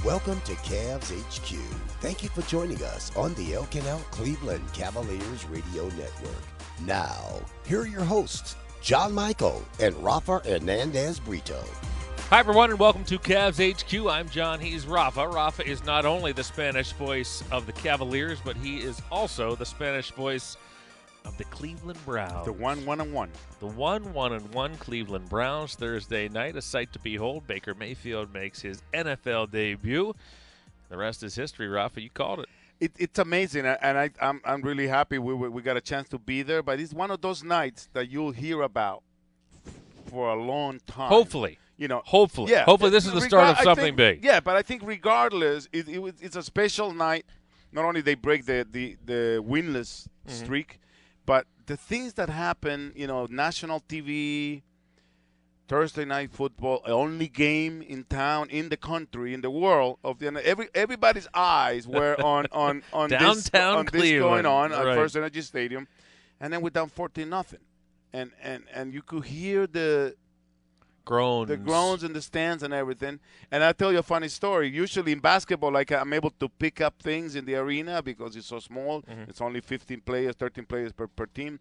Welcome to Cavs HQ. Thank you for joining us on the El Canal Cleveland Cavaliers Radio Network. Now, here are your hosts, John Michael and Rafa Hernandez Brito. Hi, everyone, and welcome to Cavs HQ. I'm John. He's Rafa. Rafa is not only the Spanish voice of the Cavaliers, but he is also the Spanish voice of the Cleveland Browns. The 1-1-1. The 1-1-1 Cleveland Browns. Thursday night, a sight to behold. Baker Mayfield makes his NFL debut. The rest is history, Rafa. You called it. It's amazing, and I'm really happy we got a chance to be there. But it's one of those nights that you'll hear about for a long time. Hopefully. You know, Hopefully. Yeah. Hopefully this is the start of something big. Yeah, but I think regardless, it's a special night. Not only they break the winless streak, but the things that happen, you know, national TV, Thursday night football, only game in town, in the country, in the world of everybody's eyes were on downtown this going on at right. First Energy Stadium, and then we're down 14-0, and you could hear the groans in the stands and everything. And I'll tell you a funny story. Usually in basketball, like, I'm able to pick up things in the arena because it's so small. It's only 15 players, 13 players per team.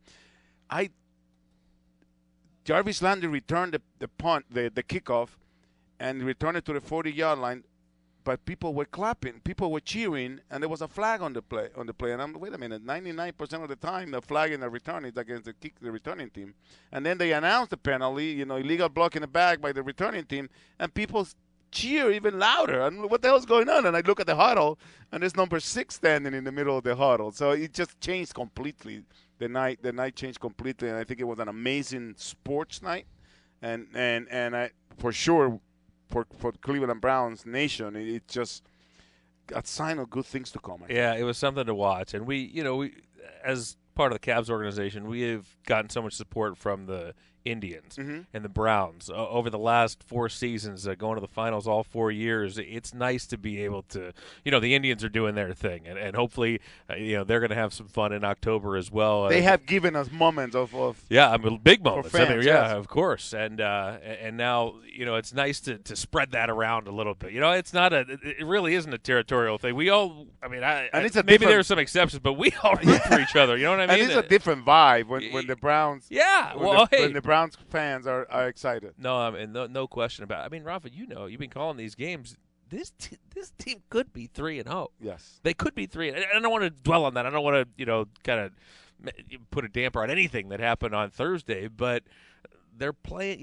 Jarvis Landry returned the punt, the kickoff, and returned it to the 40-yard line. But people were clapping, people were cheering, and there was a flag on the play. And I'm, wait a minute, 99% of the time the flag in the return is against the returning team. And then they announced the penalty, you know, illegal block in the back by the returning team, and people cheer even louder. And what the hell's going on? And I look at the huddle, and there's number 6 standing in the middle of the huddle. So it just changed completely. The night changed completely, and I think it was an amazing sports night. And I, for sure, for Cleveland Browns Nation, it's just a sign of good things to come. Yeah, it was something to watch. And we, as part of the Cavs organization, we have gotten so much support from the Indians and the Browns over the last 4 seasons, going to the finals all 4 years. It's nice to be able to, the Indians are doing their thing, and hopefully, they're going to have some fun in October as well. They have given us moments of big moments. Fans, yes. Of course, and now it's nice to spread that around a little bit. It really isn't a territorial thing. We all, maybe there are some exceptions, but we all root for each other. You know what I mean? And it's a different vibe when the Browns. Yeah, when the Browns fans are excited. No question about it. I mean, Rafa, you've been calling these games. This team could be 3-0. Yes, they could be 3. I don't want to dwell on that. I don't want to kind of put a damper on anything that happened on Thursday. But they're playing.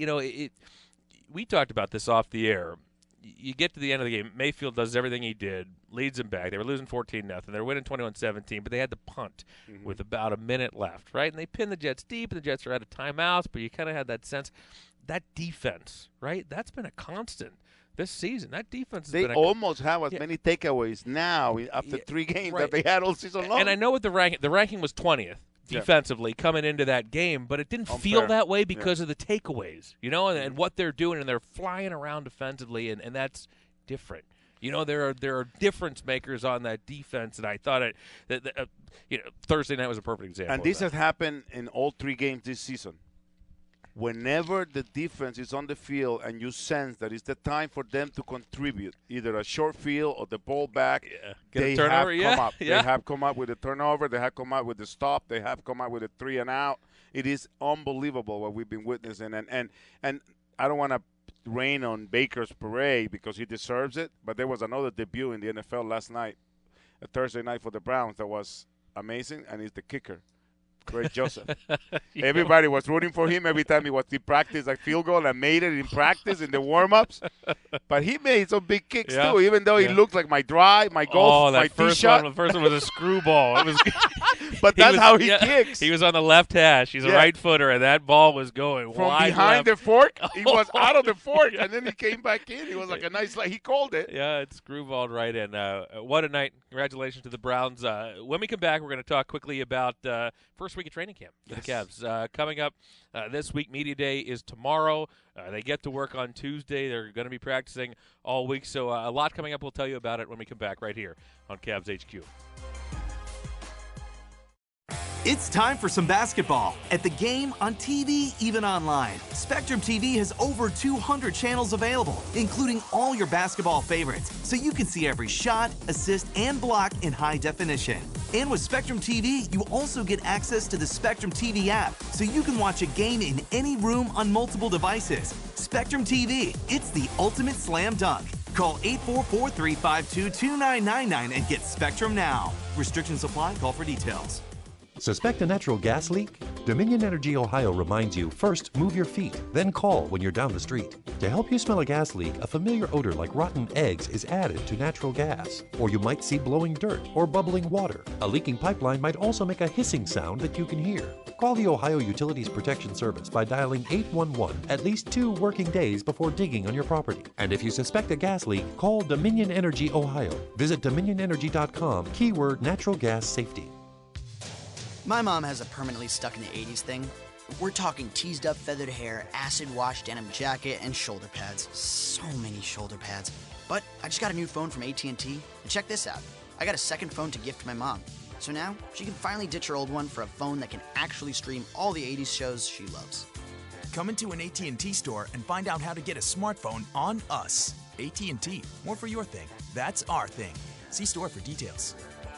We talked about this off the air. You get to the end of the game, Mayfield does everything he did, leads them back. They were losing 14-0. They were winning 21-17, but they had to punt with about a minute left, right? And they pinned the Jets deep, and the Jets are out of timeouts, but you kind of had that sense. That defense, right, that's been a constant this season. That defense has been almost have as many takeaways now after 3 games that they had all season long. And I know what the ranking was 20th. Defensively coming into that game, but it didn't feel that way because of the takeaways, and what they're doing, and they're flying around defensively, and that's different. There are difference makers on that defense, and I thought Thursday night was a perfect example. And this has happened in all 3 games this season. Whenever the defense is on the field and you sense that it's the time for them to contribute, either a short field or the ball back, they have come up. They have come up with a turnover. They have come up with the stop. They have come up with a 3 and out. It is unbelievable what we've been witnessing. And I don't want to rain on Baker's parade because he deserves it, but there was another debut in the NFL last night, a Thursday night for the Browns that was amazing, and he's the kicker. Greg Joseph. Everybody was rooting for him every time he practiced a field goal and made it in practice in the warm-ups. But he made some big kicks too, even though he looked like my drive, my golf, my tee shot. The first one was a screwball. It was, but that's how he kicks. He was on the left hash. He's a right footer, and that ball was going from wide behind left. the fork. He was out of the fork, and then he came back in. He was like a nice. He called it. Yeah, it screwballed right in. What a night! Congratulations to the Browns. When we come back, we're going to talk quickly about first week of training camp for the Cavs. Coming up this week, Media Day is tomorrow. They get to work on Tuesday. They're going to be practicing all week. So a lot coming up. We'll tell you about it when we come back right here on Cavs HQ. It's time for some basketball. At the game, on TV, even online. Spectrum TV has over 200 channels available, including all your basketball favorites, so you can see every shot, assist, and block in high definition. And with Spectrum TV, you also get access to the Spectrum TV app, so you can watch a game in any room on multiple devices. Spectrum TV, it's the ultimate slam dunk. Call 844-352-2999 and get Spectrum now. Restrictions apply. Call for details. Suspect a natural gas leak? Dominion Energy Ohio reminds you, first move your feet, then call when you're down the street. To help you smell a gas leak, a familiar odor like rotten eggs is added to natural gas. Or you might see blowing dirt or bubbling water. A leaking pipeline might also make a hissing sound that you can hear. Call the Ohio Utilities Protection Service by dialing 811 at least 2 working days before digging on your property. And if you suspect a gas leak, call Dominion Energy Ohio. Visit dominionenergy.com, keyword natural gas safety. My mom has a permanently stuck in the 80s thing. We're talking teased up feathered hair, acid wash denim jacket, and shoulder pads. So many shoulder pads. But I just got a new phone from AT&T, and check this out. I got a second phone to gift my mom. So now she can finally ditch her old one for a phone that can actually stream all the 80s shows she loves. Come into an AT&T store and find out how to get a smartphone on us. AT&T, more for your thing. That's our thing. See store for details.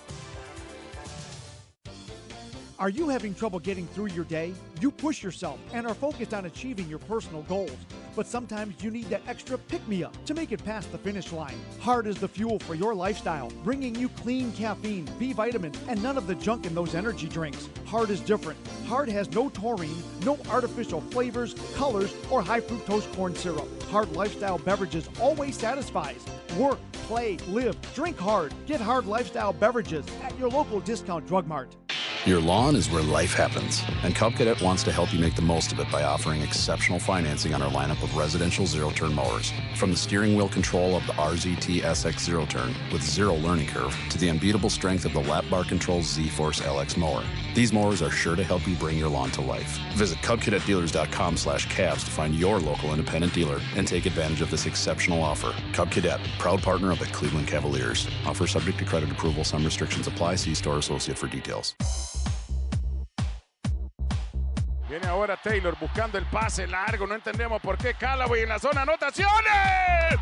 Are you having trouble getting through your day? You push yourself and are focused on achieving your personal goals. But sometimes you need that extra pick-me-up to make it past the finish line. Hard is the fuel for your lifestyle, bringing you clean caffeine, B vitamins, and none of the junk in those energy drinks. Hard is different. Hard has no taurine, no artificial flavors, colors, or high fructose corn syrup. Hard lifestyle beverages always satisfies. Work, play, live, drink hard. Get Hard lifestyle beverages at your local discount drug mart. Your lawn is where life happens, and Cub Cadet wants to help you make the most of it by offering exceptional financing on our lineup of residential zero-turn mowers. From the steering wheel control of the RZT SX Zero-Turn with zero learning curve to the unbeatable strength of the lap bar control Z-Force LX mower. These mowers are sure to help you bring your lawn to life. Visit CubCadetDealers.com/calves to find your local independent dealer and take advantage of this exceptional offer. Cub Cadet, proud partner of the Cleveland Cavaliers. Offer subject to credit approval. Some restrictions apply. See store associate for details. Viene ahora Taylor buscando el pase largo. No entendemos por qué Callaway en la zona anotaciones.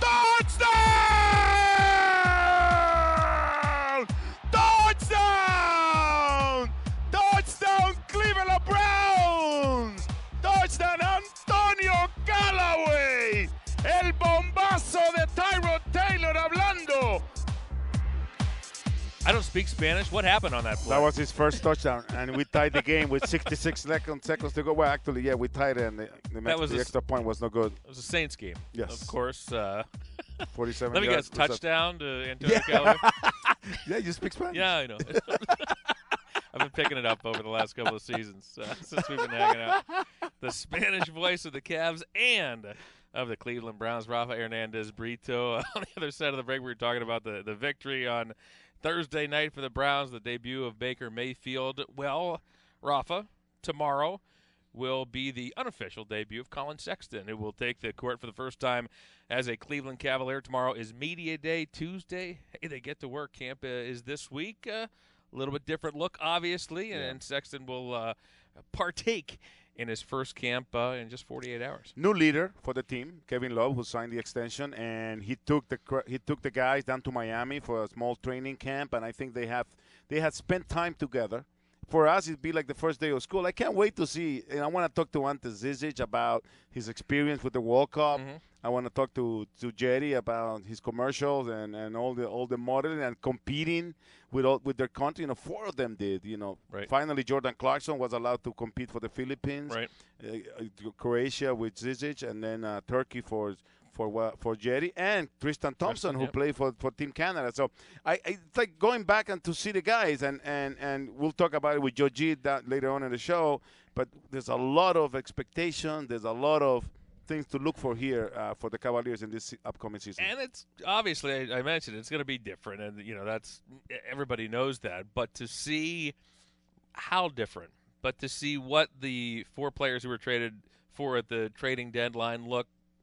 ¡Touchdown! ¡Touchdown! ¡Touchdown Cleveland Browns! ¡Touchdown Antonio Callaway! El bombazo de Tyrod Taylor hablando. I don't speak Spanish. What happened on that play? That was his first touchdown, and we tied the game with 66 seconds to go. Well, actually, yeah, we tied it, and the extra point was no good. It was a Saints game. Yes. Of course. 47 Let me guess, touchdown to Antonio Callaway? Yeah, you speak Spanish? Yeah, I know. I've been picking it up over the last couple of seasons since we've been hanging out. The Spanish voice of the Cavs and of the Cleveland Browns, Rafa Hernandez Brito. On the other side of the break, we were talking about the victory on Thursday night for the Browns, the debut of Baker Mayfield. Well, Rafa, tomorrow will be the unofficial debut of Colin Sexton, who will take the court for the first time as a Cleveland Cavalier. Tomorrow is media day. Tuesday, hey, they get to work. Camp is this week. A little bit different look, obviously, and Sexton will partake in his first camp in just 48 hours. New leader for the team, Kevin Love, who signed the extension, and he took the guys down to Miami for a small training camp, and I think they had spent time together. For us, it'd be like the first day of school. I can't wait to see, and I want to talk to Ante Zizic about his experience with the World Cup. Mm-hmm. I want to talk to Jerry about his commercials and all the modeling and competing with their country. 4 of them did. Right. Finally, Jordan Clarkson was allowed to compete for the Philippines. Right. Croatia with Zizic, and then Turkey for Jerry, and Tristan Thompson, who played for Team Canada. So it's like going back and to see the guys, and we'll talk about it with Joe G later on in the show. But there's a lot of expectation. There's a lot of things to look for here for the Cavaliers in this upcoming season. And it's obviously, I mentioned, it's going to be different, and that's everybody knows that. But to see how different, but to see what the 4 players who were traded for at the trading deadline look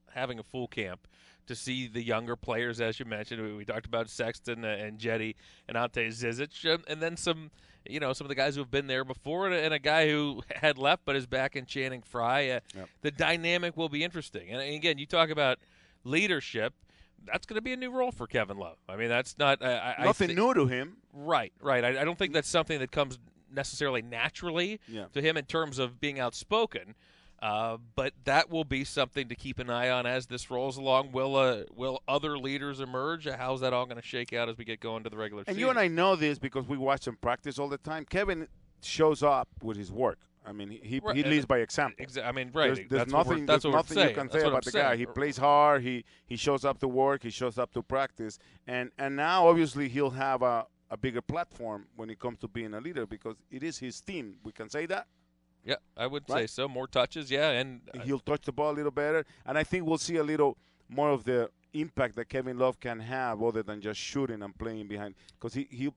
having a full camp to see the younger players, as you mentioned. We talked about Sexton and Jetty and Ante Zizic, and then some of the guys who have been there before, and a guy who had left but is back in Channing Frye. The dynamic will be interesting. And again, you talk about leadership. That's going to be a new role for Kevin Love. I mean, that's not nothing new to him. Right. I don't think that's something that comes necessarily naturally to him in terms of being outspoken. But that will be something to keep an eye on as this rolls along. Will other leaders emerge? How's that all going to shake out as we get going to the regular season? And you and I know this because we watch him practice all the time. Kevin shows up with his work. I mean, he leads by example. I mean, right. There's nothing you can say about the guy. He plays hard. He shows up to work. He shows up to practice. And now, obviously, he'll have a bigger platform when it comes to being a leader because it is his team. We can say that. Yeah, I would say so. More touches, and he'll touch the ball a little better. And I think we'll see a little more of the impact that Kevin Love can have other than just shooting and playing behind. Because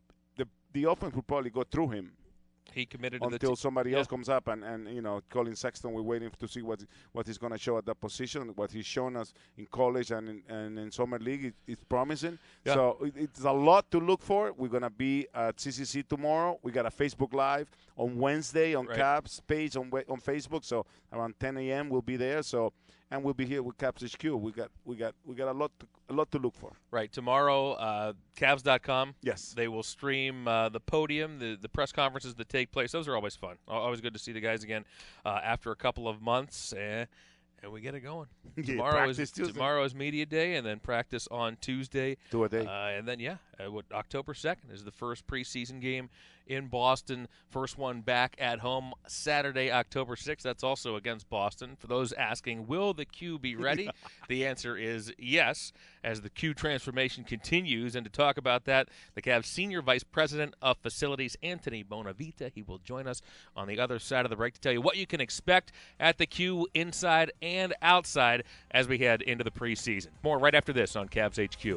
the offense will probably go through him. He committed to until somebody else comes up and Colin Sexton, we're waiting to see what he's going to show at that position. What he's shown us in college and in summer league is promising. Yeah. So it's a lot to look for. We're going to be at CCC tomorrow. We got a Facebook Live on Wednesday on Cavs page on Facebook. So around 10 a.m. we'll be there. So. And we'll be here with Cavs HQ. We got a lot to look for. Right. Tomorrow, Cavs.com. Yes. They will stream the podium, the press conferences that take place. Those are always fun. Always good to see the guys again after a couple of months. And we get it going. Tomorrow is media day, and then practice on Tuesday. 2 a day. And then, October 2nd is the first preseason game in Boston. First one back at home Saturday, October 6th. That's also against Boston. For those asking, will the Q be ready? The answer is yes, as the Q transformation continues. And to talk about that, the Cavs Senior Vice President of Facilities, Anthony Bonavita. He will join us on the other side of the break to tell you what you can expect at the Q inside and outside as we head into the preseason. More right after this on Cavs HQ.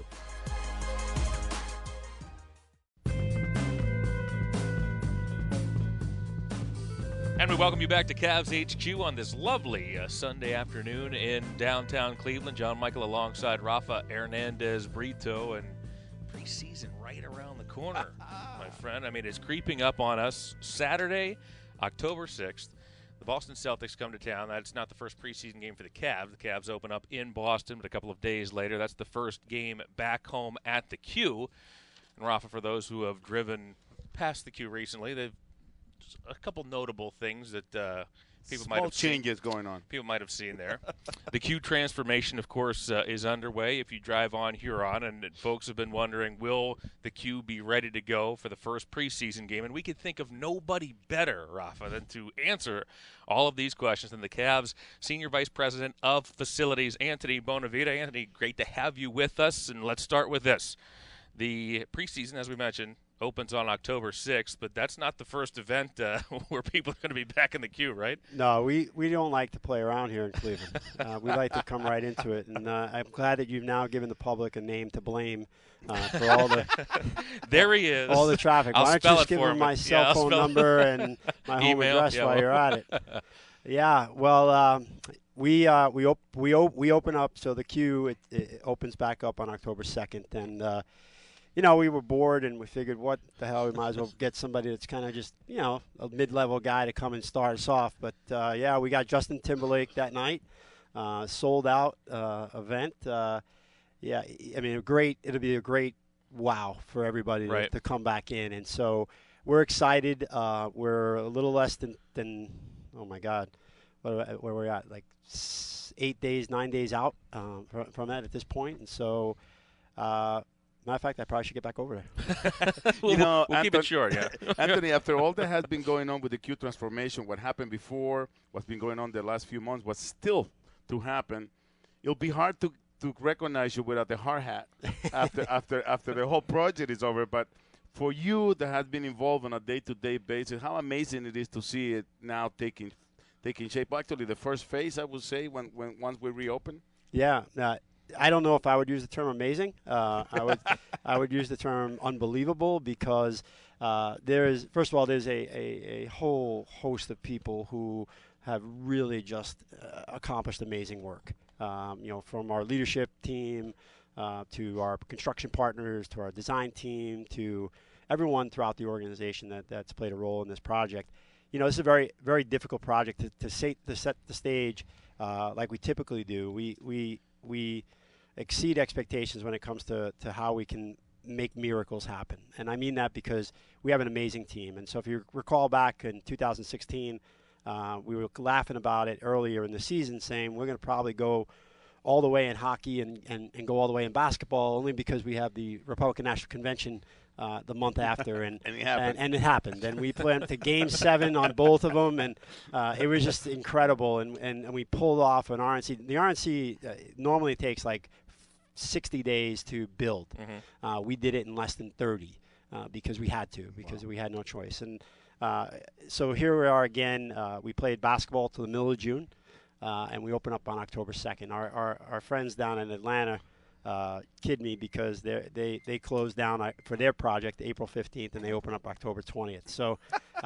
And we welcome you back to Cavs HQ on this lovely Sunday afternoon in downtown Cleveland. John Michael alongside Rafa Hernandez Brito, and preseason right around the corner, my friend. I mean, it's creeping up on us. Saturday, October 6th, the Boston Celtics come to town. That's not the first preseason game for the Cavs. The Cavs open up in Boston, but a couple of days later, that's the first game back home at the Q. And Rafa, for those who have driven past the Q recently, they've a couple notable things that people might have changes going on. People might have seen there. The Q transformation, of course, is underway. If you drive on Huron, and folks have been wondering, will the Q be ready to go for the first preseason game? And we could think of nobody better, Rafa, than to answer all of these questions than the Cavs Senior Vice President of Facilities, Anthony Bonavita. Anthony, great to have you with us, and let's start with this. The preseason, as we mentioned, opens on October 6th, but that's not the first event where people are going to be back in the queue, right? No, we don't like to play around here in Cleveland. We like to come right into it, and I'm glad that you've now given the public a name to blame for all the there he is. All the traffic. Why don't you just give him my cell phone number and my home address while you're at it? Yeah, well, we open up, so the queue it opens back up on October 2nd, and we were bored and we figured, what the hell, we might as well get somebody that's kind of just, a mid-level guy to come and start us off. But, we got Justin Timberlake that night, sold-out event. I mean, it'll be a great wow for everybody to come back in. And so we're excited. We're a little less than oh, my God, where we're at, like 9 days out from that at this point. And so matter of fact, I probably should get back over there. we'll keep it short, yeah. Anthony, after all that has been going on with the Q transformation, what happened before, what's been going on the last few months, what's still to happen, it'll be hard to recognize you without the hard hat after the whole project is over. But for you that has been involved on a day-to-day basis, how amazing it is to see it now taking shape. Actually, the first phase, I would say, once we reopen. Yeah. I don't know if I would use the term amazing. I would use the term unbelievable because there's a whole host of people who have really just accomplished amazing work. from our leadership team to our construction partners, to our design team, to everyone throughout the organization that's played a role in this project. This is a very, very difficult project to set the stage like we typically do. We exceed expectations when it comes to how we can make miracles happen. And I mean that because we have an amazing team. And so if you recall back in 2016, we were laughing about it earlier in the season, saying we're going to probably go all the way in hockey and go all the way in basketball, only because we have the Republican National Convention the month after, and it happened. And we went to Game 7 on both of them, and it was just incredible. And we pulled off an RNC. The RNC normally takes like 60 days to build. We did it in less than 30 because we had to, because we had no choice. And so here we are again. We played basketball till the middle of June, and we open up on October 2nd. Our friends down in Atlanta kid me because they closed down for their project April 15th, and they open up October 20th. So,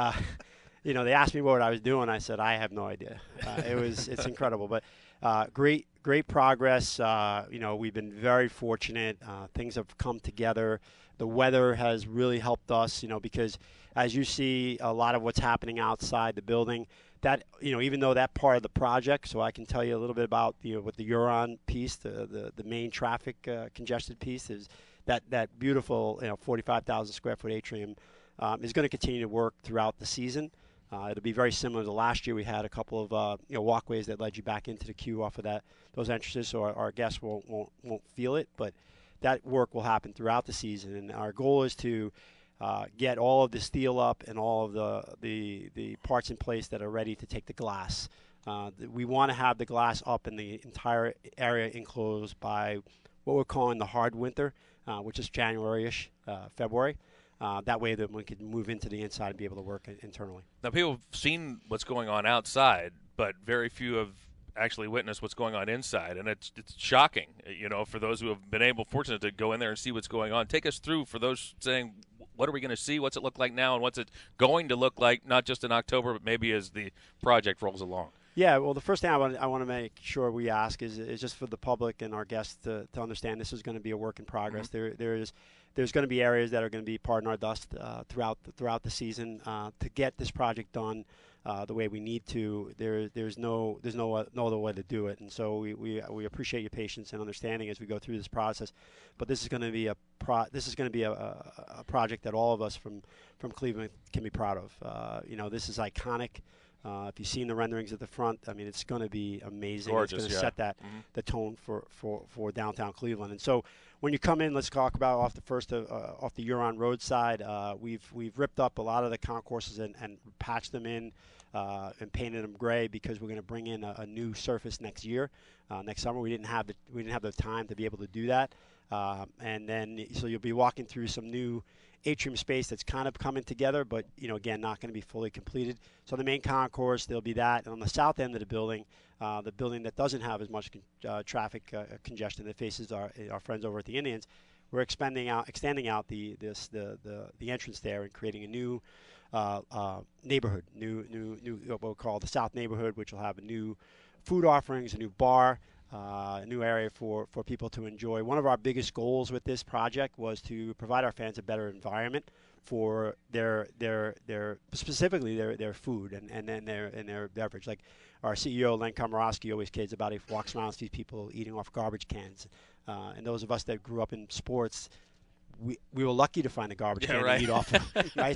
they asked me what I was doing. I said, I have no idea. It's incredible, but great progress. We've been very fortunate. Things have come together. The weather has really helped us, because as you see a lot of what's happening outside the building, that, even though that part of the project, so I can tell you a little bit about with the Huron piece, the main traffic congested piece, is that beautiful 45,000 square foot atrium is going to continue to work throughout the season. It'll be very similar to last year. We had a couple of walkways that led you back into the queue off of those entrances, so our guests won't feel it, but that work will happen throughout the season. And our goal is to get all of the steel up and all of the parts in place that are ready to take the glass. We want to have the glass up in the entire area enclosed by what we're calling the hard winter, which is January-ish, February. That way that we can move into the inside and be able to work internally. Now, people have seen what's going on outside, but very few have actually witnessed what's going on inside, and it's shocking, for those who have been fortunate to go in there and see what's going on. Take us through, for those saying, what are we going to see? What's it look like now, and what's it going to look like, not just in October, but maybe as the project rolls along? Yeah, well, the first thing I want to make sure we ask is just for the public and our guests to understand this is going to be a work in progress. Mm-hmm. There's going to be areas that are going to be pardon our dust throughout the season to get this project done the way we need to. There's no other way to do it, and so we appreciate your patience and understanding as we go through this process. But this is going to be a project that all of us from Cleveland can be proud of. This is iconic. If you've seen the renderings at the front, I mean, it's going to be amazing. Gorgeous, it's going to set the tone for downtown Cleveland. And so when you come in, let's talk about off the Huron Road side. We've ripped up a lot of the concourses and patched them in and painted them gray because we're going to bring in a new surface next year. Next summer, we didn't have the time to be able to do that. And then so you'll be walking through some new atrium space that's kind of coming together, but again, not going to be fully completed. So the main concourse, there'll be that, and on the south end of the building that doesn't have as much traffic congestion that faces our friends over at the Indians, we're extending out the entrance there and creating a new neighborhood, new what we'll call the South neighborhood, which will have a new food offerings, a new bar. A new area for people to enjoy. One of our biggest goals with this project was to provide our fans a better environment for their specifically their food and their beverage. Like our CEO Len Komorowski always kids about, he walks around and sees people eating off garbage cans, and those of us that grew up in sports, we were lucky to find a garbage can to eat off of, right?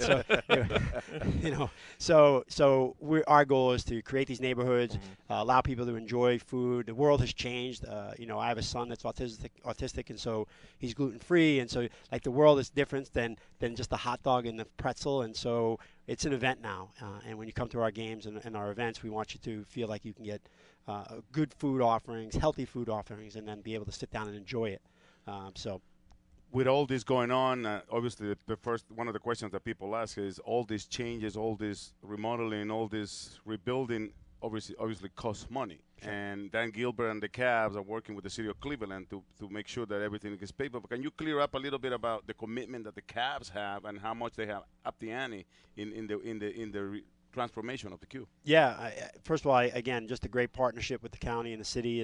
So, our goal is to create these neighborhoods, allow people to enjoy food. The world has changed. I have a son that's autistic, and so he's gluten-free, and so like the world is different than just the hot dog and the pretzel, and so it's an event now. And when you come to our games and our events, we want you to feel like you can get good food offerings, healthy food offerings, and then be able to sit down and enjoy it. With all this going on, obviously the first one of the questions that people ask is all these changes, all this remodeling, all this rebuilding obviously costs money. Sure. And Dan Gilbert and the Cavs are working with the city of Cleveland to make sure that everything is paid for. But can you clear up a little bit about the commitment that the Cavs have and how much they have up the ante in the transformation of the Q? Yeah, first of all, again, just a great partnership with the county and the city, and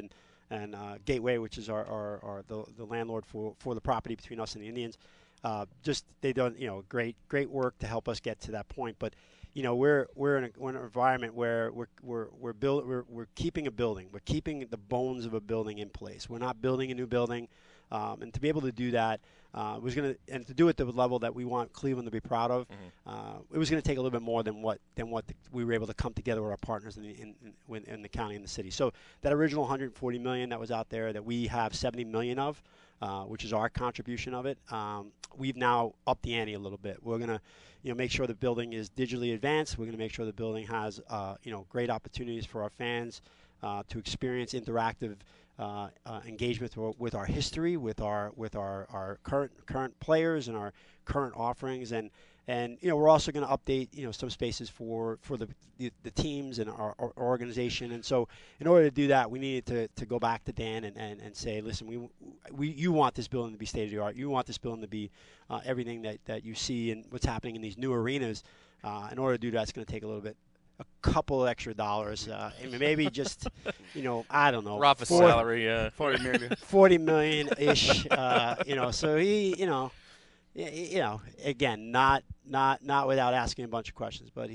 and Gateway, which is the landlord for the property between us and the Indians. They've done great work to help us get to that point. But we're in an environment where we're keeping a building. We're keeping the bones of a building in place. We're not building a new building, and to be able to do that and to do it at the level that we want Cleveland to be proud of. It was going to take a little bit more than what we were able to come together with our partners in the county and the city. So that original $140 million that was out there, that we have $70 million of, which is our contribution of it. We've now upped the ante a little bit. We're going to make sure the building is digitally advanced. We're going to make sure the building has great opportunities for our fans to experience interactive engagement with our history, with our current players and our current offerings, and we're also going to update some spaces for the teams and our organization. And so in order to do that, we needed to go back to Dan and say, listen, you want this building to be state of the art. You want this building to be everything that you see and what's happening in these new arenas. In order to do that, it's going to take a couple extra dollars, maybe just, I don't know. Rafa's salary, $40 million-ish, so he, again, not without asking a bunch of questions, but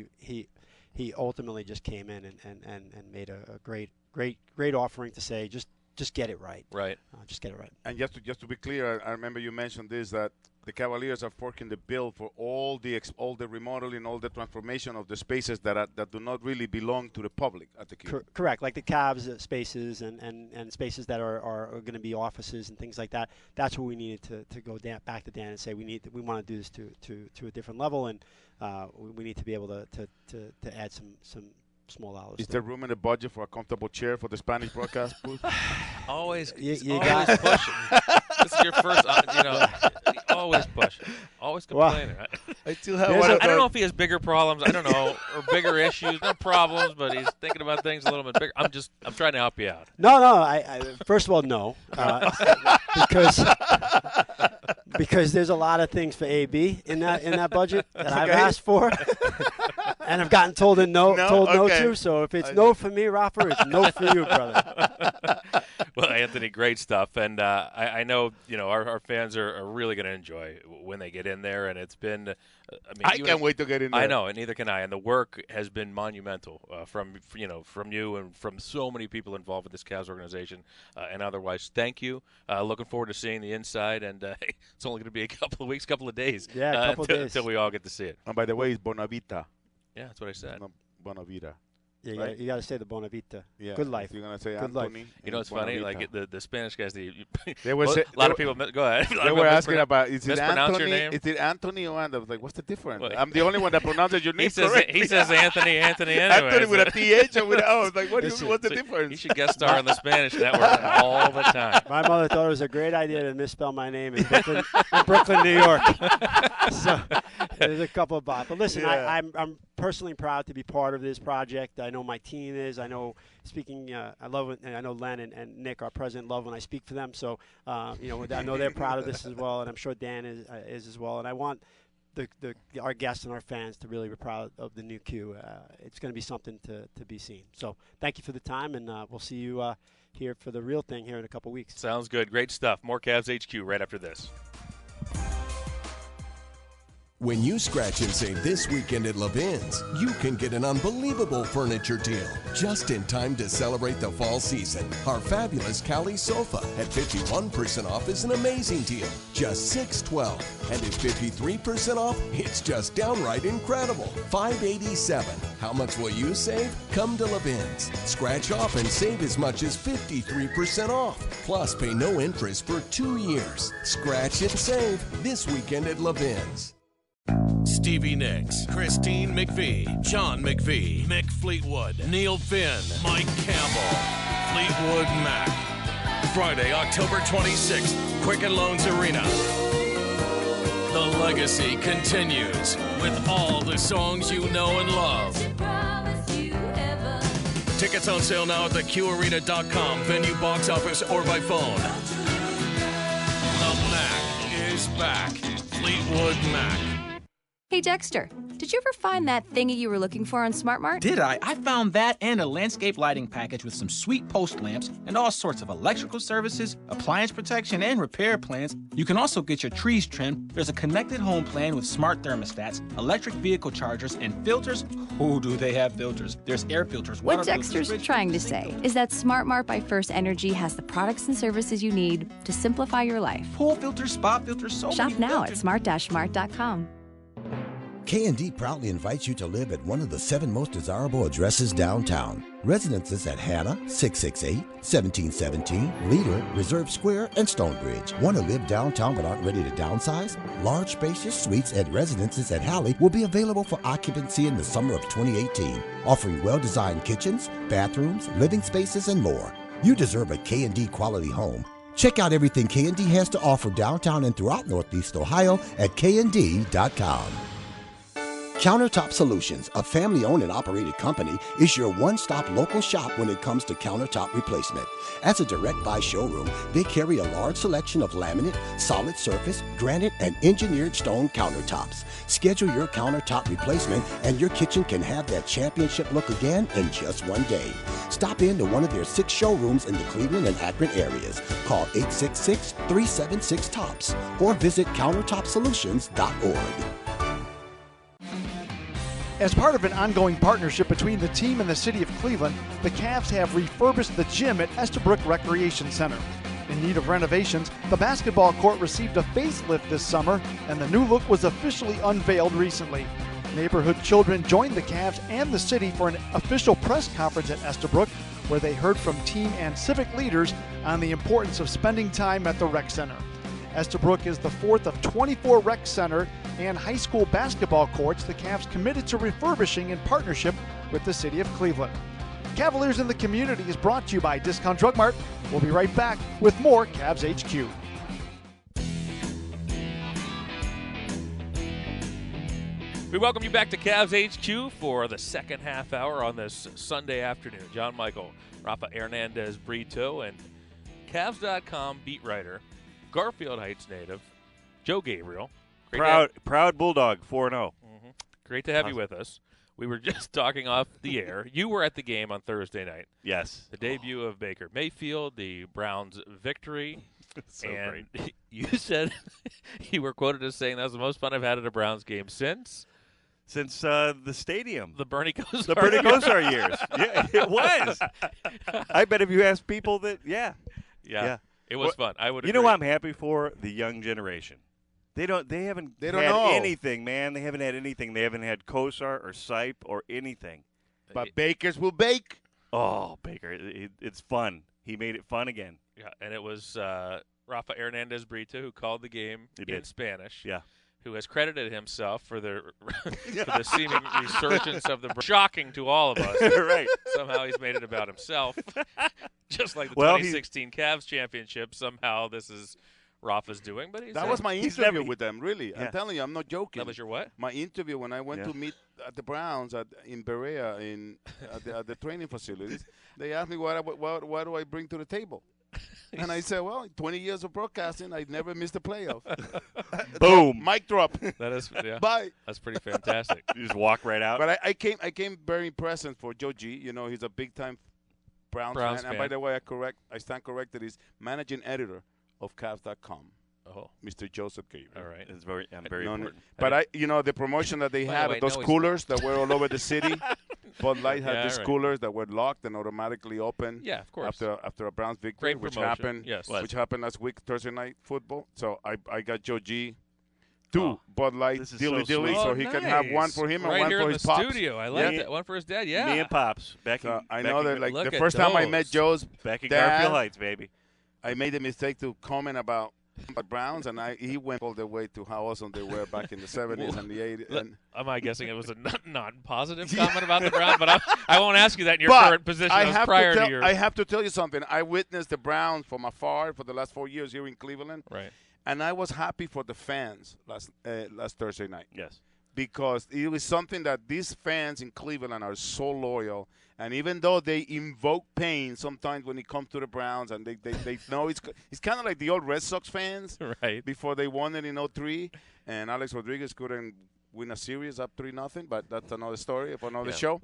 he ultimately just came in and made a great offering to say, just get it right. Right. Just get it right. And just to be clear, I remember you mentioned this, that the Cavaliers are forking the bill for all the remodeling, all the transformation of the spaces that do not really belong to the public at the Cube. Correct, like the Cavs spaces and spaces that are going to be offices and things like that. That's what we needed to go back to Dan and say we want to do this to a different level, and we need to be able to add some small dollars. Is there room in the budget for a comfortable chair for the Spanish broadcast booth? Always pushing. This is your first, always pushing, always complaining. Well, I still have I don't know if he has bigger problems. I don't know, or bigger issues. Not problems, but he's thinking about things a little bit bigger. I'm trying to help you out. No. I first of all, no, because there's a lot of things for AB in that budget that I've asked for. And I've gotten told no to. So if it's no for me, Rafa, it's no for you, brother. Well, Anthony, great stuff, and I know our fans are really going to enjoy when they get in there, and it's been. I can't wait to get in there. I know, and neither can I. And the work has been monumental from you and from so many people involved with this Cavs organization and otherwise. Thank you. Looking forward to seeing the inside, and it's only going to be a couple of weeks, couple of days. Yeah, a couple of days until we all get to see it. And by the way, it's Bonavita. Yeah, that's what I said. Bonavita. Yeah, right? you got to say the Bonavita. Yeah. Good life. You're gonna say Good Anthony. You know, it's funny. Like the Spanish guys, a lot of people. Go ahead. They were asking about is it Anthony? Your name? Is it Anthony or Anthony? I was like, what's the difference? I'm the only one that pronounces your name correctly. He says Anthony anyway. Anthony with a TH or with I was like, what's the difference? You should guest star on the Spanish Network all the time. My mother thought it was a great idea to misspell my name in Brooklyn, New York. So there's a couple of bots. But listen, I'm personally proud to be part of this project. I know my team is. I know I love it. I know Len and Nick, our president, love when I speak for them. So, I know they're proud of this as well, and I'm sure Dan is as well. And I want our guests and our fans to really be proud of the new Q. It's going to be something to be seen. So, thank you for the time, and we'll see you here for the real thing here in a couple weeks. Sounds good. Great stuff. More Cavs HQ right after this. When you scratch and save this weekend at Levin's, you can get an unbelievable furniture deal just in time to celebrate the fall season. Our fabulous Cali sofa at 51% off is an amazing deal, just $612. And at 53% off, it's just downright incredible, $587. How much will you save? Come to Levin's. Scratch off and save as much as 53% off. Plus, pay no interest for 2 years. Scratch and save this weekend at Levin's. Stevie Nicks, Christine McVie, John McVie, Mick Fleetwood, Neil Finn, Mike Campbell, Fleetwood Mac. Friday, October 26th, Quicken Loans Arena. The legacy continues with all the songs you know and love. Tickets on sale now at theqarena.com, venue, box office, or by phone. The Mac is back. Fleetwood Mac. Hey, Dexter, did you ever find that thingy you were looking for on SmartMart? Did I? I found that and a landscape lighting package with some sweet post lamps and all sorts of electrical services, appliance protection, and repair plans. You can also get your trees trimmed. There's a connected home plan with smart thermostats, electric vehicle chargers, and filters. Oh, do they have filters? There's air filters, water What Dexter's trying to say is that SmartMart by First Energy has the products and services you need to simplify your life. Pool filters, spa filters, so Shop many now filters. at smart-mart.com. K&D proudly invites you to live at one of the 7 most desirable addresses downtown. Residences at Hannah, 668, 1717, Leader, Reserve Square, and Stonebridge. Want to live downtown but aren't ready to downsize? Large spacious suites at Residences at Halley will be available for occupancy in the summer of 2018, offering well-designed kitchens, bathrooms, living spaces, and more. You deserve a K&D quality home. Check out everything K&D has to offer downtown and throughout Northeast Ohio at knd.com. Countertop Solutions, a family-owned and operated company, is your one-stop local shop when it comes to countertop replacement. As a direct buy showroom, they carry a large selection of laminate, solid surface, granite, and engineered stone countertops. Schedule your countertop replacement and your kitchen can have that championship look again in just one day. Stop in to one of their 6 showrooms in the Cleveland and Akron areas. Call 866-376-TOPS or visit countertopsolutions.org. As part of an ongoing partnership between the team and the city of Cleveland, the Cavs have refurbished the gym at Estabrook Recreation Center. In need of renovations, the basketball court received a facelift this summer, and the new look was officially unveiled recently. Neighborhood children joined the Cavs and the city for an official press conference at Estabrook, where they heard from team and civic leaders on the importance of spending time at the rec center. Estabrook is the 4th of 24 rec center and high school basketball courts the Cavs committed to refurbishing in partnership with the city of Cleveland. Cavaliers in the Community is brought to you by Discount Drug Mart. We'll be right back with more Cavs HQ. We welcome you back to Cavs HQ for the second half hour on this Sunday afternoon. John Michael, Rafa Hernandez Brito, and Cavs.com beat writer, Garfield Heights native, Joe Gabriel. Proud Bulldog, 4-0. Mm-hmm. Great to have you with us. We were just talking off the air. You were at the game on Thursday night. Yes. The debut of Baker Mayfield, the Browns' victory. So and great. You said, you were quoted as saying, that was the most fun I've had at a Browns game since the stadium. The Bernie Kosar. The Bernie Kosar years. Yeah, it was. I bet if you ask people that, yeah. It was fun. I would agree. You know what I'm happy for? The young generation. They haven't had anything, man. They haven't had anything. They haven't had Kosar or Sipe or anything. But Bakers will bake. Oh, Baker. It's fun. He made it fun again. Yeah, and it was Rafa Hernandez Brito who called the game in Spanish. Yeah. Who has credited himself for the for the seeming resurgence of the shocking to all of us. Right. Somehow he's made it about himself. Just like the 2016 Cavs championship, somehow this is Rafa's doing. But that was my interview with them, really. Yeah. I'm telling you, I'm not joking. That was your what? My interview when I went to meet at the Browns in Berea at the training facilities. They asked me what do I bring to the table. And I said, well, 20 years of broadcasting, I never missed a playoff. Boom. Mic drop. That is, yeah. Bye. That's pretty fantastic. You just walk right out. But I came very present for Joe G. You know, he's a big-time Browns fan. And by the way, I stand corrected. He's managing editor of Cavs.com. Oh, Mr. Joseph Gabriel. All right. It's very important. But the promotion that they had, those coolers that were all over the city. Bud Light had these coolers that were locked and automatically open. Yeah, of course. After a Browns victory, which happened last week, Thursday night football. So I got Joe G. Two Bud Light dilly so he can have one for him and one for his pops. Right here in the studio. I like that. One for his dad. Yeah. Me and Pops. I know that the first time I met Joe's back in dad, Garfield Heights, baby. I made the mistake to comment about Browns, and he went all the way to how awesome they were back in the 70s and the 80s. And am I guessing it was a non-positive comment about the Browns? But I won't ask you that in your current position. I have to tell you something. I witnessed the Browns from afar for the last 4 years here in Cleveland. Right. And I was happy for the fans last Thursday night. Yes. Because it was something that these fans in Cleveland are so loyal. And even though they invoke pain sometimes when it comes to the Browns, and they know it's kind of like the old Red Sox fans right. before they won it in 2003, and Alex Rodriguez couldn't win a series up 3-0, but that's another story for another Yeah, show.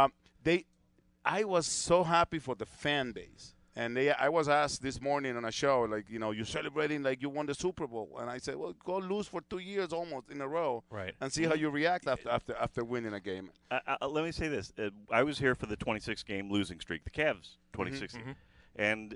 I was so happy for the fan base. And I was asked this morning on a show, like, you're celebrating like you won the Super Bowl. And I said, well, go lose for 2 years almost in a row, right, and see how you react after winning a game. Let me say this. I was here for the 26-game losing streak, the Cavs 26. Mm-hmm. And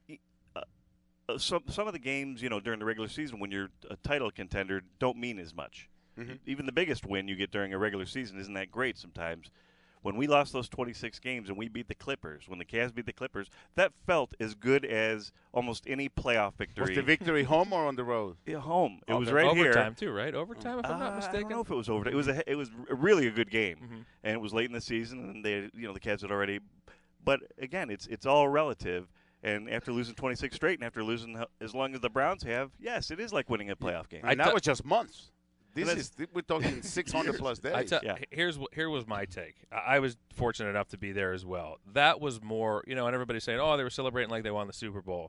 some of the games, during the regular season when you're a title contender don't mean as much. Mm-hmm. Even the biggest win you get during a regular season isn't that great sometimes. When we lost those 26 games and we beat the Clippers, when the Cavs beat the Clippers, that felt as good as almost any playoff victory. Was the victory home or on the road? Yeah, home. It was right overtime here. Overtime too, right? Overtime, if I'm not mistaken. I don't know if it was overtime. It was really a good game, and it was late in the season, and the Cavs had already. But again, it's all relative. And after losing 26 straight, and after losing as long as the Browns have, yes, it is like winning a playoff game. And that was just months. We're talking 600+ days. Here was my take. I was fortunate enough to be there as well. That was more, and everybody's saying, oh, they were celebrating like they won the Super Bowl.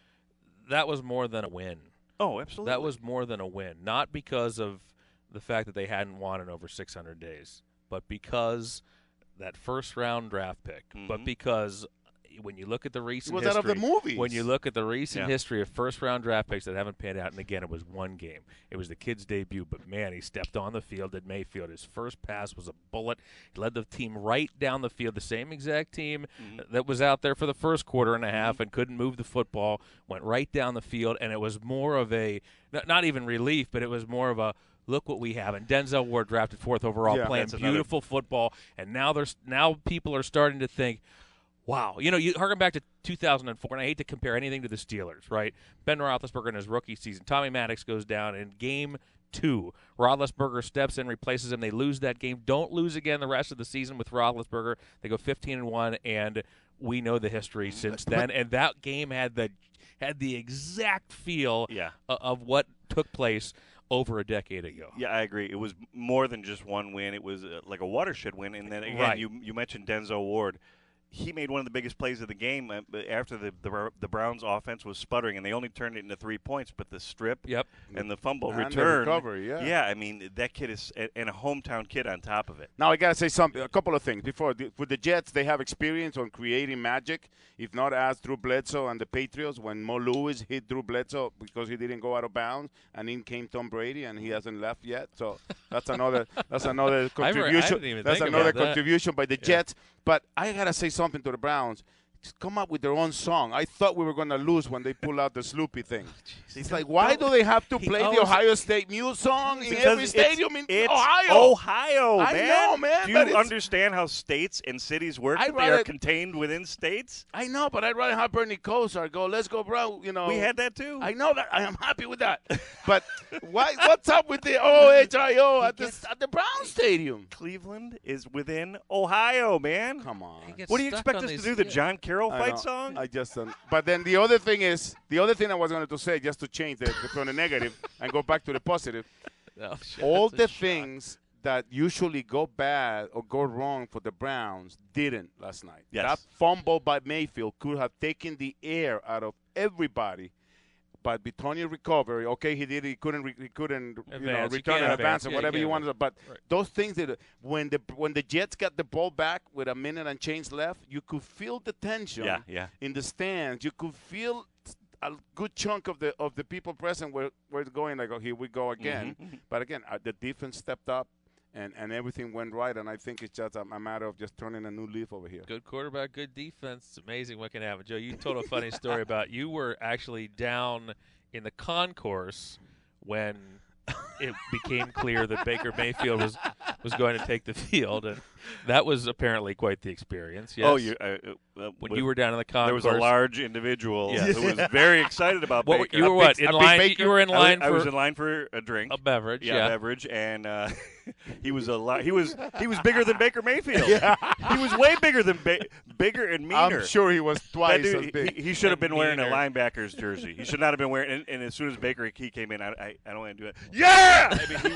That was more than a win. Oh, absolutely. That was more than a win. Not because of the fact that they hadn't won in over 600 days, but because that first-round draft pick, but because when you look at the recent history, out of the movies. When you look at the recent history of first-round draft picks that haven't panned out, and again, it was one game. It was the kid's debut, but man, he stepped on the field at Mayfield. His first pass was a bullet. He led the team right down the field, the same exact team that was out there for the first quarter and a half and couldn't move the football, went right down the field, and it was more of a, not even relief, but it was more of a, look what we have. And Denzel Ward drafted 4th overall, playing beautiful football, and now people are starting to think, wow. You harken back to 2004, and I hate to compare anything to the Steelers, right? Ben Roethlisberger in his rookie season. Tommy Maddox goes down in Game 2. Roethlisberger steps in, replaces him. They lose that game. Don't lose again the rest of the season with Roethlisberger. They go 15-1, and we know the history since then. And that game had the exact feel of what took place over a decade ago. Yeah, I agree. It was more than just one win. It was like a watershed win. And then, again, you mentioned Denzel Ward. He made one of the biggest plays of the game after the Browns' offense was sputtering, and they only turned it into 3 points. But the strip and the fumble return, the recovery, I mean, that kid is and a hometown kid on top of it. Now I gotta say something. A couple of things before. With the Jets, they have experience on creating magic. If not as Drew Bledsoe and the Patriots, when Mo Lewis hit Drew Bledsoe because he didn't go out of bounds, and in came Tom Brady, and he hasn't left yet. So that's another contribution. That's another contribution by the Jets. But I gotta say something to the Browns. Just come up with their own song. I thought we were going to lose when they pull out the Sloopy thing. It's like, why do they have to play the Ohio State Mule song in every stadium in Ohio? Ohio, man. I know, man. Do you understand how states and cities work? They are contained within states? I know, but I'd rather have Bernie Kosar go, let's go, bro. We had that, too. I know that. I am happy with that. But what's up with the OHIO at the Brown Stadium? Cleveland is within Ohio, man. Come on. What do you expect us to do, the John Carroll fight song? I just but then the other thing I was going to say, just to change from the negative and go back to the positive, all the things that usually go bad or go wrong for the Browns didn't last night. Yes. That fumble by Mayfield could have taken the air out of everybody. But Bitonio recovery, okay, he did. He couldn't return in advance or whatever you wanted. But those things that when the Jets got the ball back with a minute and change left, you could feel the tension in the stands. You could feel a good chunk of the people present were going like, oh, here we go again. Mm-hmm. But again, the defense stepped up. And everything went right, and I think it's just a matter of just turning a new leaf over here. Good quarterback, good defense. It's amazing what can happen. Joe, you told a funny story about you were actually down in the concourse when it became clear that Baker Mayfield was going to take the field, and that was apparently quite the experience. Yes? Oh, when you were down in the concourse, there was a large individual who was very excited about Baker. You were what? In line? You were in line for? I was in line for a drink, a beverage. Yeah, a beverage, and he was He was bigger than Baker Mayfield. He was way bigger than bigger and meaner. I'm sure he was twice as big. He should have been wearing a linebacker's jersey. He should not have been wearing. And as soon as Baker came in, I don't want to do it. Yeah, I mean,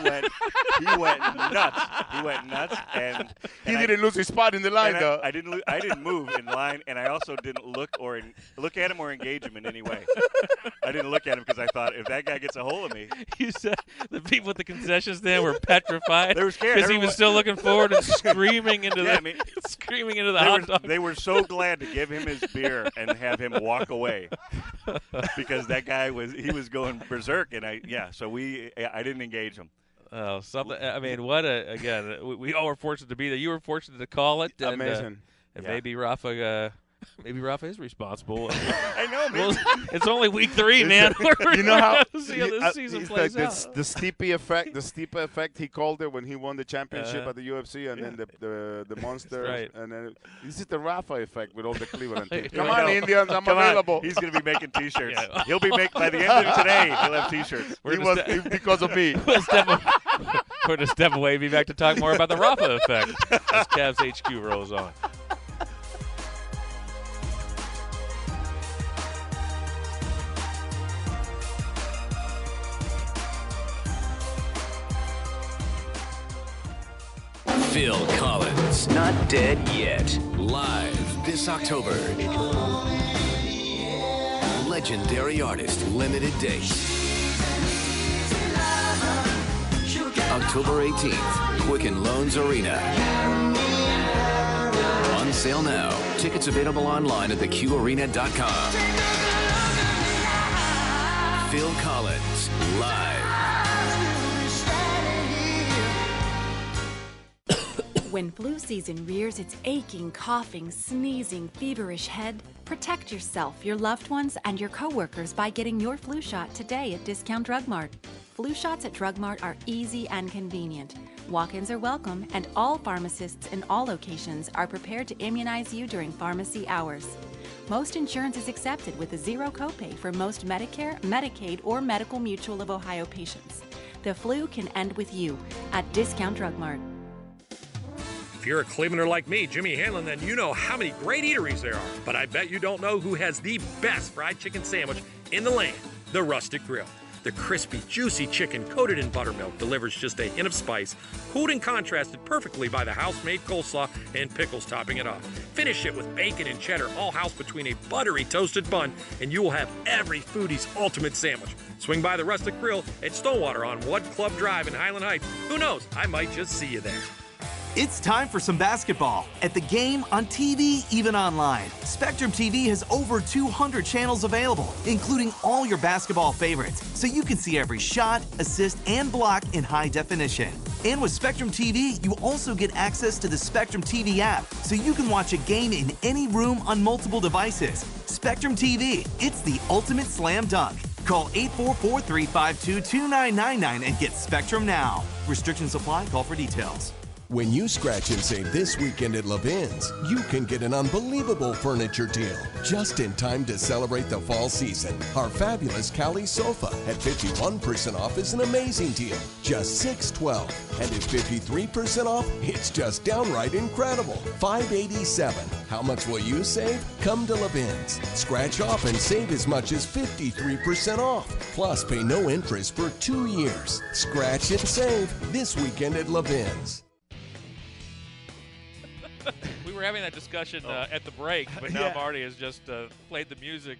he went nuts. He went nuts, and he didn't lose his spot in the line though. I didn't move in line. line, and I also didn't look at him or engage him in any way. I didn't look at him because I thought if that guy gets a hold of me. You said the people at the concession stand were petrified. They were scared because he was still looking forward and screaming into the hot dog. They were so glad to give him his beer and have him walk away because that guy was going berserk, and I didn't engage him. Oh, something! I mean, we all were fortunate to be there. You were fortunate to call it. And, amazing. And maybe Rafa is responsible. I know, man. Well, it's only week 3, man. You know how see how this season plays out. The Stipe effect. The Stipe effect. He called it when he won the championship at the UFC, and then the monster. Right. And then this is the Rafa effect with all the Cleveland teams. Come on, Indians! I'm available. He's going to be making T-shirts. Yeah. He'll be by the end of today. He'll have T-shirts. Because of me. We're going to step away. Be back to talk more about the Rafa effect as Cavs HQ rolls on. Phil Collins, not dead yet. Live this October. Legendary artist, limited dates. October 18th, Quicken Loans Arena. On sale now. Tickets available online at theqarena.com. Phil Collins, live. When flu season rears its aching, coughing, sneezing, feverish head, protect yourself, your loved ones, and your coworkers by getting your flu shot today at Discount Drug Mart. Flu shots at Drug Mart are easy and convenient. Walk-ins are welcome, and all pharmacists in all locations are prepared to immunize you during pharmacy hours. Most insurance is accepted with a zero copay for most Medicare, Medicaid, or Medical Mutual of Ohio patients. The flu can end with you at Discount Drug Mart. If you're a Clevelander like me, Jimmy Hanlon, then you know how many great eateries there are. But I bet you don't know who has the best fried chicken sandwich in the land, the Rustic Grill. The crispy, juicy chicken coated in buttermilk delivers just a hint of spice, cooled and contrasted perfectly by the house-made coleslaw and pickles topping it off. Finish it with bacon and cheddar all housed between a buttery toasted bun, and you will have every foodie's ultimate sandwich. Swing by the Rustic Grill at Stonewater on Wood Club Drive in Highland Heights. Who knows, I might just see you there. It's time for some basketball. At the game, on TV, even online. Spectrum TV has over 200 channels available, including all your basketball favorites, so you can see every shot, assist, and block in high definition. And with Spectrum TV, you also get access to the Spectrum TV app, so you can watch a game in any room on multiple devices. Spectrum TV, it's the ultimate slam dunk. Call 844-352-2999 and get Spectrum now. Restrictions apply. Call for details. When you scratch and save this weekend at Levin's, you can get an unbelievable furniture deal just in time to celebrate the fall season. Our fabulous Cali sofa at 51% off is an amazing deal, just $612. And at 53% off, it's just downright incredible, $587. How much will you save? Come to Levin's. Scratch off and save as much as 53% off. Plus, pay no interest for 2 years. Scratch and save this weekend at Levin's. We were having that discussion at the break, but now Marty has just played the music.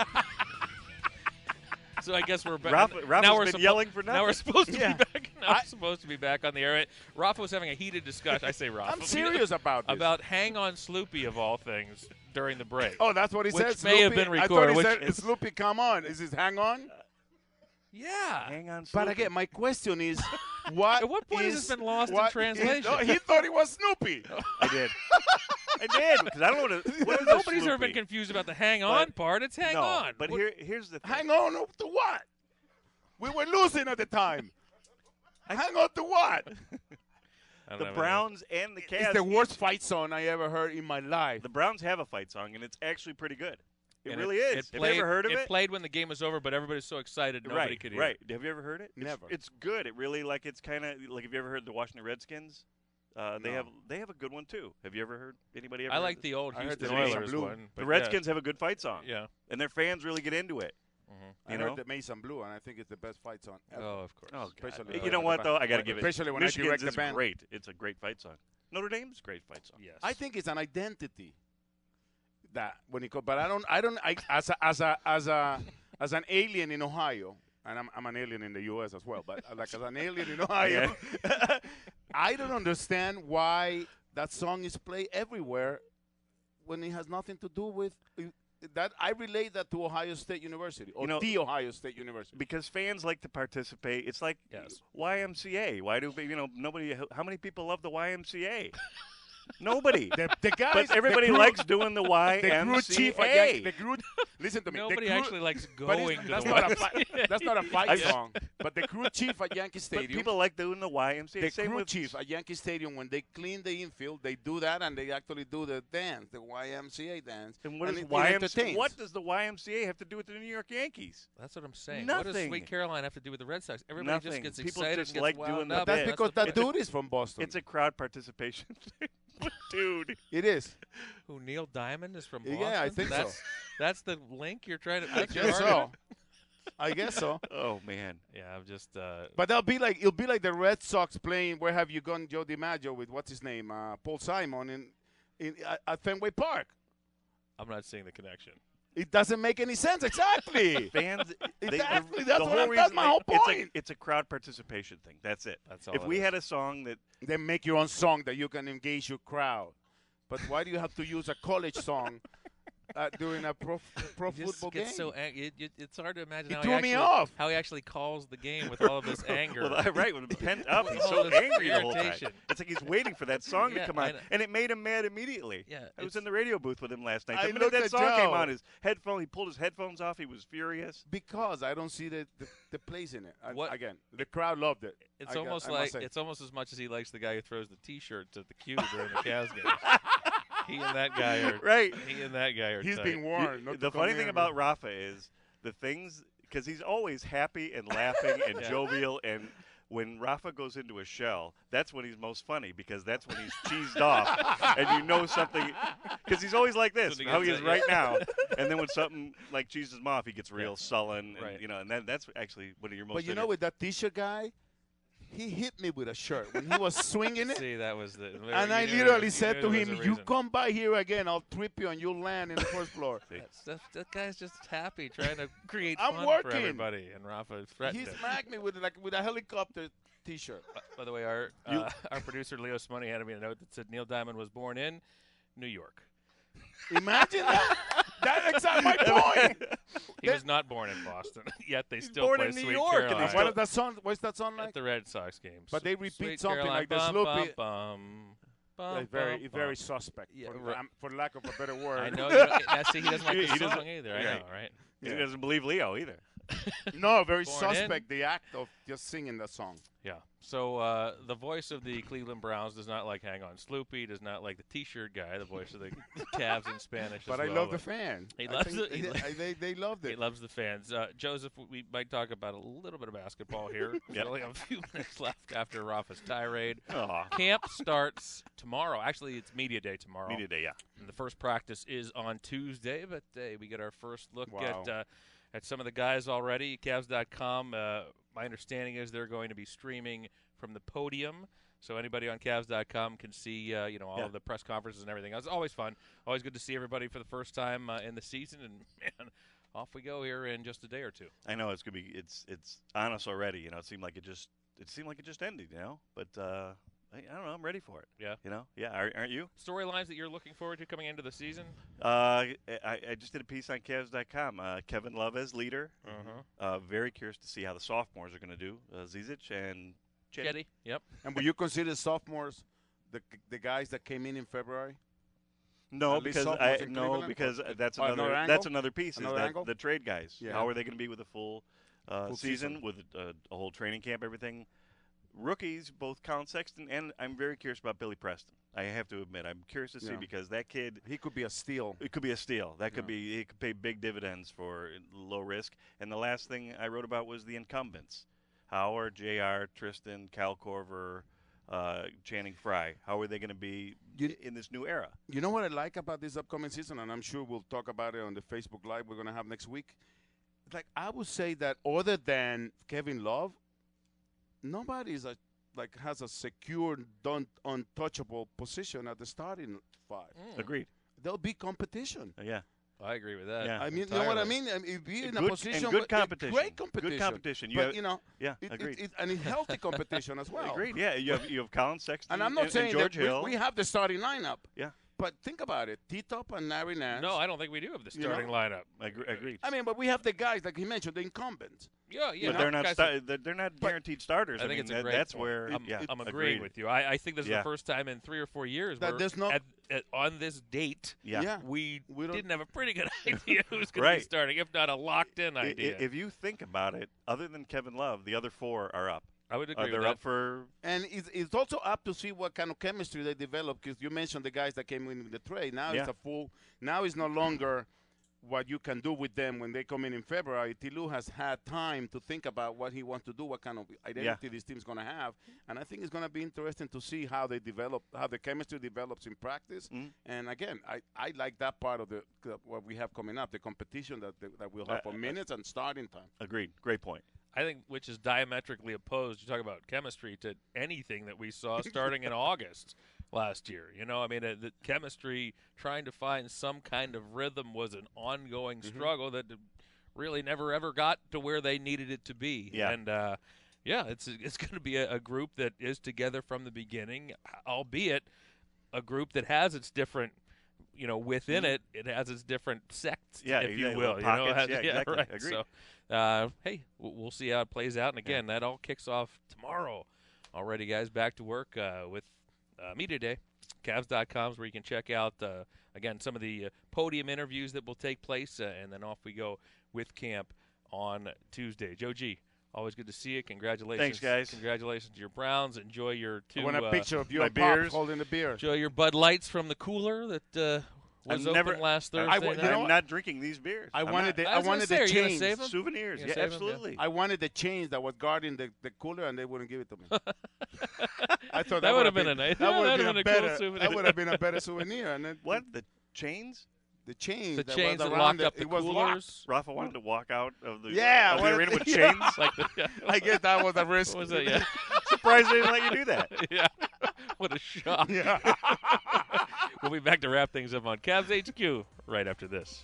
So I guess we're back. Rafa's been yelling for nothing. Now we're supposed to be back. Now we're supposed to be back on the air. Rafa was having a heated discussion. I say Rafa. I'm serious about this. About Hang On Sloopy, of all things, during the break. Oh, that's what he said? Which may have been recorded. I thought he said, Sloopy, come on. Is it Hang On? Yeah. Hang on, Sloopy. But again, my question is, what at what point has this been lost in translation? He thought he was Snoopy. I did. Because I don't know what is Nobody's ever been confused about the hang on part. It's hang on. But here's the thing. Hang on to what? We were losing at the time. Hang on to what? The Browns and the Cavs. It's the worst fight song I ever heard in my life. The Browns have a fight song, and it's actually pretty good. It and really is. Have you ever heard of it? It played when the game was over, but everybody's so excited nobody could hear it. Have you ever heard it? Never. It's good. It really, it's kind of like, have you ever heard the Washington Redskins? They have a good one too. Have you ever heard anybody ever? I like the old Houston Oilers one. The Redskins have a good fight song. Yeah, and their fans really get into it. I heard the Mason Blue, and I think it's the best fight song ever. Oh, of course. Oh, you know what though? I got to give it. Especially when Michigan's I direct the band. Great. It's a great fight song. Notre Dame's a great fight song. Yes. I think it's an identity. that when he but as an alien in Ohio, and I'm an alien in the U.S. as well, but like as an alien in Ohio, I don't understand why that song is played everywhere when it has nothing to do with that. I relate that to Ohio State University or the Ohio State University because fans like to participate. It's like YMCA. Why do nobody? How many people love the YMCA? Nobody. The guys, but everybody likes doing the YMCA. The crew chief listen to me. Nobody actually likes going to that's the YMCA. That's not a fight song. But the crew chief at Yankee Stadium. But people like doing the YMCA. The crew chief at Yankee Stadium, when they clean the infield, they do that, and they actually do the dance, the YMCA dance. And what does the YMCA have to do with the New York Yankees? That's what I'm saying. Nothing. What does Sweet Caroline have to do with the Red Sox? Everybody just gets People excited. Just like doing up. That's because that dude is from Boston. It's a crowd participation thing. Dude. It is. Who, Neil Diamond is from Boston? Yeah, I think so. That's the link you're trying to I guess so. I guess so. Oh, man. Yeah, I'm just but it'll be like the Red Sox playing Where Have You Gone, Joe DiMaggio, with what's his name? Paul Simon at Fenway Park. I'm not seeing the connection. It doesn't make any sense. Exactly. Fans. Exactly. That's my whole point. It's a crowd participation thing. That's it. That's all. If we had a song that. Then make your own song that you can engage your crowd. But why do you have to use a college song during a pro football game? So it's hard to imagine how he actually calls the game with all of this anger. Well, right, when it's pent up, he's so angry the whole time. It's like he's waiting for that song to come on, and it made him mad immediately. Yeah, I was in the radio booth with him last night. The minute that song came on, he pulled his headphones off. He was furious because I don't see the place in it. Again, the crowd loved it. It's almost as much as he likes the guy who throws the T-shirts at the queue during the Cavs game. He and that guy are right. He and that guy are. He's being warned. The funny thing about Rafa is the things because he's always happy and laughing and jovial, and when Rafa goes into a shell, that's when he's most funny because that's when he's cheesed off, and you know something because he's always like this, how he is right now, and then when something like cheeses him off, he gets real sullen, and and that's actually one of your most. But with that T-shirt guy. He hit me with a shirt when he was swinging it. See, that was the. And I literally said to him, "You come by here again, I'll trip you and you'll land in the first floor." That guy's just happy, trying to create fun for everybody. And Rafa threatened He smacked me with a helicopter T-shirt. By the way, our producer Leo Smoney handed me a note that said Neil Diamond was born in New York. Imagine that. That's exactly my point. He was not born in Boston, yet they still born play in New Sweet York. Caroline. And what is that song? What's that song like? At the Red Sox games. But they repeat Sweet something Caroline, like the Sloopy. Very bum. suspect, for lack of a better word. I know. See, he doesn't like the song either. I know, right? He doesn't believe Leo either. No, very suspect, the act of just singing that song. Yeah. So the voice of the Cleveland Browns does not like Hang On Sloopy, does not like the T-shirt guy, the voice of the Cavs in Spanish. But I love the fan. He loves it. They loved it. He loves the fans. Joseph, we might talk about a little bit of basketball here. We only have a few minutes left after Rafa's tirade. Camp starts tomorrow. Actually, it's Media Day tomorrow. Media Day, yeah. And the first practice is on Tuesday, but we get our first look at some of the guys already. Cavs.com, my understanding is they're going to be streaming from the podium, so anybody on Cavs.com can see all of the press conferences and everything. It's always fun. Always good to see everybody for the first time in the season, and man, off we go here in just a day or two. I know it's gonna be it's on us already. It seemed like it just ended. But I don't know. I'm ready for it. Yeah. Aren't you? Storylines that you're looking forward to coming into the season? I just did a piece on Cavs.com. Kevin Love as leader. Very curious to see how the sophomores are going to do. Zizic and Chetty. Yep. And will you consider sophomores the guys that came in February? No, because that's another piece. The trade guys. Yeah. How are they going to be with a full season with a whole training camp, everything? Rookies, both Colin Sexton and I'm very curious about Billy Preston. I have to admit, I'm curious to see because that kid, he could be a steal. It could be a steal. That could be. He could pay big dividends for low risk. And the last thing I wrote about was the incumbents: Howard, Jr., Tristan, Cal Korver, Channing Frye. How are they going to be in this new era? You know what I like about this upcoming season, and I'm sure we'll talk about it on the Facebook Live we're going to have next week. Like I would say that other than Kevin Love, nobody is has a secure, untouchable position at the starting five. Agreed. there'll be competition. Yeah. I agree with that. Yeah. I mean, you know what I mean? It'd be in a position and good competition. Great competition. Good competition. But, agreed. And it's healthy competition as well. Agreed. Yeah, you have Colin Sexton and I'm not saying George that Hill. we have the starting lineup. Yeah. But think about it. T-Top and Larry Nance. No, I don't think we do have the starting lineup. Agreed. I mean, but we have the guys, like he mentioned, the incumbents. Yeah. But they're not guaranteed starters. I think it's a great that's point. where I'm agreeing with you. I think this is the first time in 3 or 4 years that there's no on this date. Yeah. We didn't have a pretty good idea who's going to be starting, if not a locked-in idea. If you think about it, other than Kevin Love, the other 4 are up. I would agree with they're that. up for. And it's also up to see what kind of chemistry they develop, because you mentioned the guys that came in with the trade. Now it's now it's no longer what you can do with them when they come in February. T-Lue has had time to think about what he wants to do, what kind of identity this team's going to have. And I think it's going to be interesting to see how they develop, how the chemistry develops in practice. And again, I like that part of what we have coming up, the competition that we'll have for minutes and starting time. Agreed. Great point. I think which is diametrically opposed, you talk about chemistry, to anything that we saw starting in August last year. You know, I mean, the chemistry, trying to find some kind of rhythm was an ongoing struggle that really never ever got to where they needed it to be. Yeah. And, it's going to be a group that is together from the beginning, albeit a group that has its different – within it has its different sects, if you will. Pockets, exactly. Right. Agreed. So, hey, we'll see how it plays out. And, again, that all kicks off tomorrow. Already, guys, back to work with Media Day. Cavs.com is where you can check out, again, some of the podium interviews that will take place. And then off we go with camp on Tuesday. Joe G., always good to see you. Congratulations. Thanks, guys. Congratulations to your Browns. Enjoy your 2 I want a picture of you and beers. Pop holding the beer. Enjoy your Bud Lights from the cooler that was open last Thursday. I'm not drinking these beers. I wanted the chains. Souvenirs. Yeah, absolutely. I wanted the chains that was guarding the cooler, and they wouldn't give it to me. I thought that would have been a nice. That would have been a cool souvenir. That would have been a better souvenir. And then, what, the chains? The chains. The chains that locked up the coolers. Rafa wanted to walk out of the arena with chains. I guess that was a risk. Was it? Yeah. Surprised they didn't let you do that. Yeah. What a shock. Yeah. We'll be back to wrap things up on Cavs HQ right after this.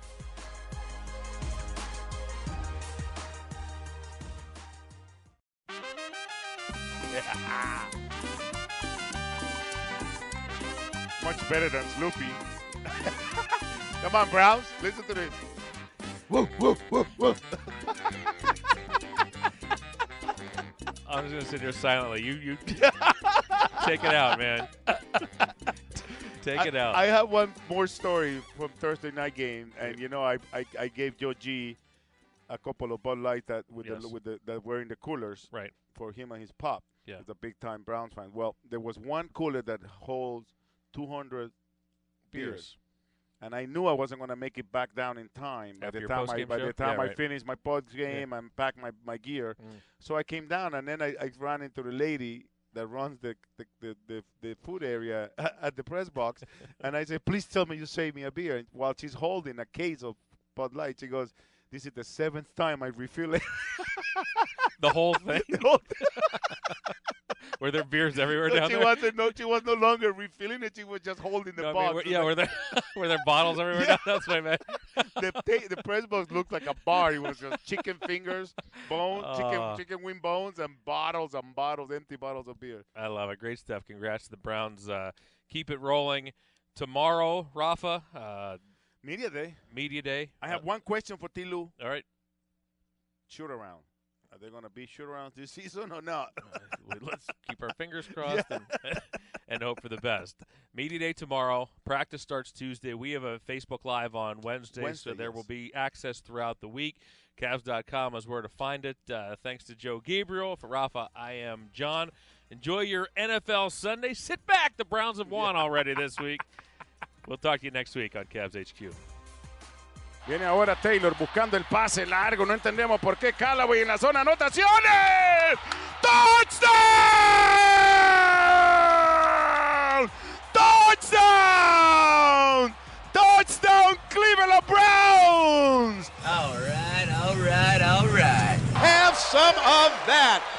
Much better than Sloopy. Come on, Browns. Listen to this. Woof, woof, woof, woof. I'm just going to sit here silently. You take it out, man. Take it out. I have one more story from Thursday night game, and I gave Joe G a couple of Bud Light that were in the coolers, right, for him and his pop. Yeah, he's a big time Browns fan. Well, there was one cooler that holds 200 beers. And I knew I wasn't going to make it back down in time by the time I finished my post game and packed my gear. So I came down, and then I ran into the lady that runs the food area at the press box, and I said, "Please tell me you saved me a beer." And while she's holding a case of Bud Light, she goes, "This is the 7th time I refill it." The whole thing. Were there beers everywhere down there? She was no longer refilling it. She was just holding the box. Were there bottles everywhere down there? That's what I meant. The press box looked like a bar. It was just chicken fingers, chicken wing bones, and bottles, empty bottles of beer. I love it. Great stuff. Congrats to the Browns. Keep it rolling. Tomorrow, Rafa. Media Day. I have one question for T-Lue. All right. Shoot around. Are they going to be shoot-arounds this season or not? Let's keep our fingers crossed and hope for the best. Media Day tomorrow. Practice starts Tuesday. We have a Facebook Live on Wednesday, so there will be access throughout the week. Cavs.com is where to find it. Thanks to Joe Gabriel. For Rafa, I am John. Enjoy your NFL Sunday. Sit back. The Browns have won already this week. We'll talk to you next week on Cavs HQ. Viene ahora Taylor buscando el pase largo. No entendemos por qué Callaway en la zona anotaciones. ¡Touchdown! ¡Touchdown! ¡Touchdown, Cleveland Browns! All right. Have some of that.